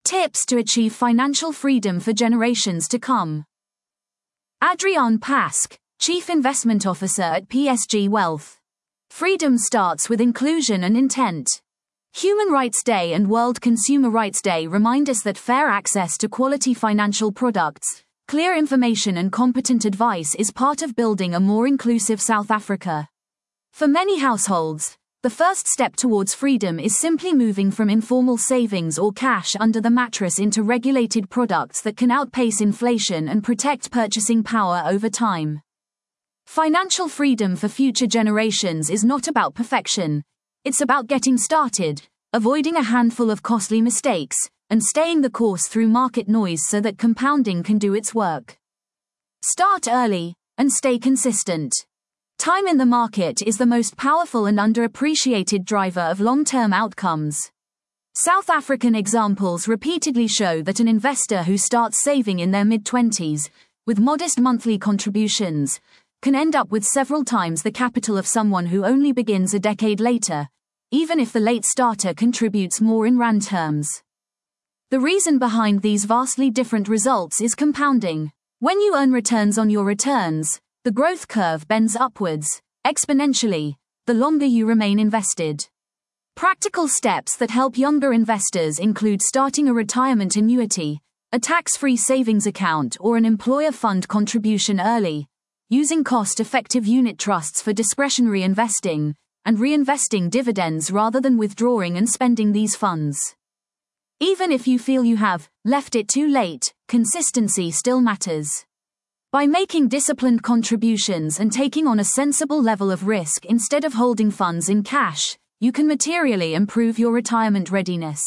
Tips to achieve financial freedom for generations to come. Adrian Pask, Chief Investment Officer at PSG Wealth. Freedom starts with inclusion and intent. Human Rights Day and World Consumer Rights Day remind us that fair access to quality financial products, clear information and competent advice is part of building a more inclusive South Africa. For many households, the first step towards freedom is simply moving from informal savings or cash under the mattress into regulated products that can outpace inflation and protect purchasing power over time. Financial freedom for future generations is not about perfection. It's about getting started, avoiding a handful of costly mistakes, and staying the course through market noise so that compounding can do its work. Start early, and stay consistent. Time in the market is the most powerful and underappreciated driver of long-term outcomes. South African examples repeatedly show that an investor who starts saving in their mid-20s, with modest monthly contributions, can end up with several times the capital of someone who only begins a decade later, even if the late starter contributes more in rand terms. The reason behind these vastly different results is compounding. When you earn returns on your returns, the growth curve bends upwards, exponentially, the longer you remain invested. Practical steps that help younger investors include starting a retirement annuity, a tax-free savings account or an employer fund contribution early, using cost-effective unit trusts for discretionary investing, and reinvesting dividends rather than withdrawing and spending these funds. Even if you feel you have left it too late, consistency still matters. By making disciplined contributions and taking on a sensible level of risk instead of holding funds in cash, you can materially improve your retirement readiness.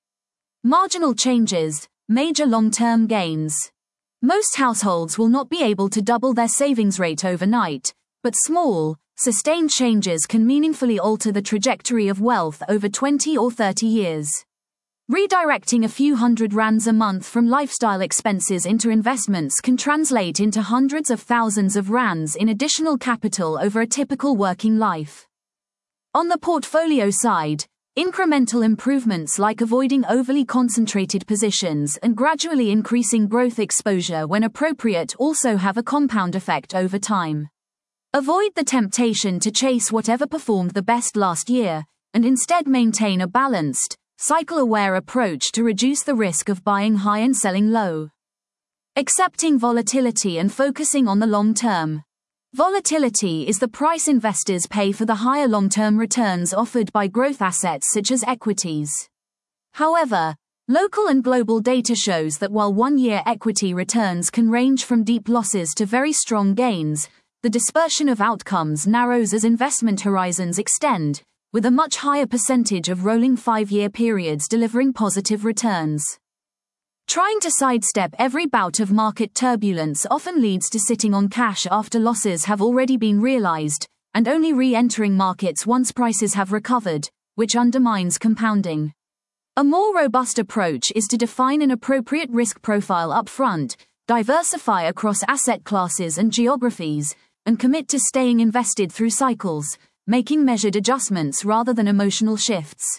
Marginal changes, major long-term gains. Most households will not be able to double their savings rate overnight, but small, sustained changes can meaningfully alter the trajectory of wealth over 20 or 30 years. Redirecting a few hundred rands a month from lifestyle expenses into investments can translate into hundreds of thousands of rands in additional capital over a typical working life. On the portfolio side, incremental improvements like avoiding overly concentrated positions and gradually increasing growth exposure when appropriate also have a compound effect over time. Avoid the temptation to chase whatever performed the best last year, and instead maintain a balanced, cycle-aware approach to reduce the risk of buying high and selling low. Accepting volatility and focusing on the long term. Volatility is the price investors pay for the higher long-term returns offered by growth assets such as equities. However, local and global data shows that while one-year equity returns can range from deep losses to very strong gains, the dispersion of outcomes narrows as investment horizons extend, with a much higher percentage of rolling 5-year periods delivering positive returns. Trying to sidestep every bout of market turbulence often leads to sitting on cash after losses have already been realized, and only re-entering markets once prices have recovered, which undermines compounding. A more robust approach is to define an appropriate risk profile upfront, diversify across asset classes and geographies, and commit to staying invested through cycles, making measured adjustments rather than emotional shifts.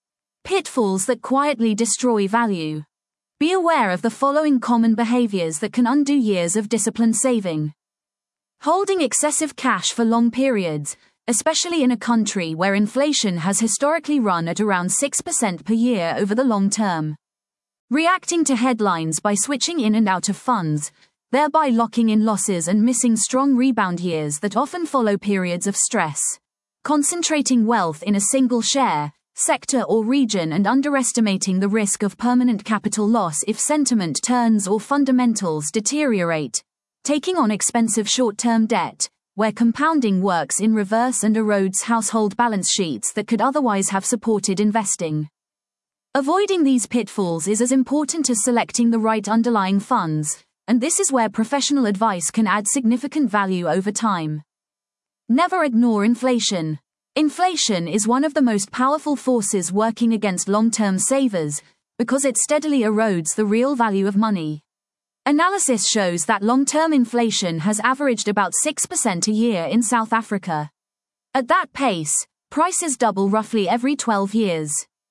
Pitfalls that quietly destroy value. Be aware of the following common behaviors that can undo years of disciplined saving. Holding excessive cash for long periods, especially in a country where inflation has historically run at around 6% per year over the long term. Reacting to headlines by switching in and out of funds, thereby locking in losses and missing strong rebound years that often follow periods of stress. Concentrating wealth in a single share, sector or region and underestimating the risk of permanent capital loss if sentiment turns or fundamentals deteriorate. Taking on expensive short-term debt, where compounding works in reverse and erodes household balance sheets that could otherwise have supported investing. Avoiding these pitfalls is as important as selecting the right underlying funds, and this is where professional advice can add significant value over time. Never ignore inflation. Inflation is one of the most powerful forces working against long-term savers, because it steadily erodes the real value of money. Analysis shows that long-term inflation has averaged about 6% a year in South Africa. At that pace, prices double roughly every 12 years.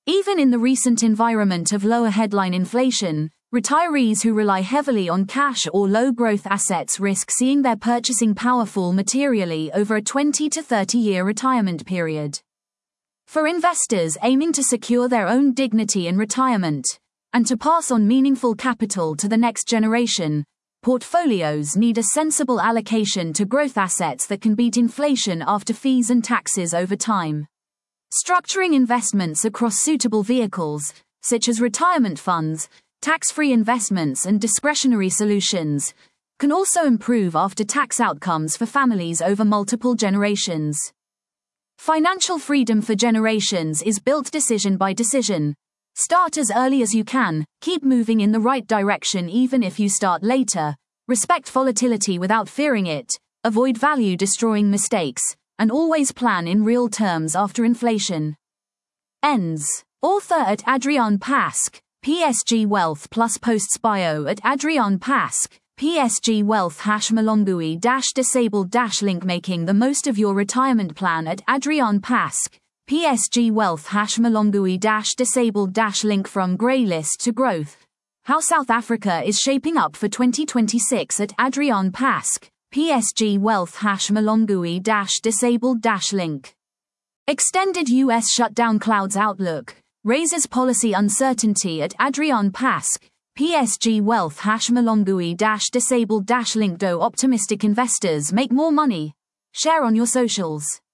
Even in the recent environment of lower headline inflation, retirees who rely heavily on cash or low-growth assets risk seeing their purchasing power fall materially over a 20 to 30-year retirement period. For investors aiming to secure their own dignity in retirement, and to pass on meaningful capital to the next generation, portfolios need a sensible allocation to growth assets that can beat inflation after fees and taxes over time. Structuring investments across suitable vehicles, such as retirement funds, tax-free investments and discretionary solutions, can also improve after-tax outcomes for families over multiple generations. Financial freedom for generations is built decision by decision. Start as early as you can, keep moving in the right direction even if you start later, respect volatility without fearing it, avoid value-destroying mistakes, and always plan in real terms after inflation. Ends. Author at Adrian Pask, PSG Wealth plus posts bio at Adrian Pask, PSG Wealth #Malongui disabled link making the most of your retirement plan at Adrian Pask, PSG Wealth #Malongui disabled link from grey list to growth. How South Africa is shaping up for 2026 at Adrian Pask, PSG Wealth #Malongui disabled link. Extended US shutdown clouds outlook, raises policy uncertainty at Adrian Pask, PSG Wealth #Malongui disabled link. Do optimistic investors make more money? Share on your socials.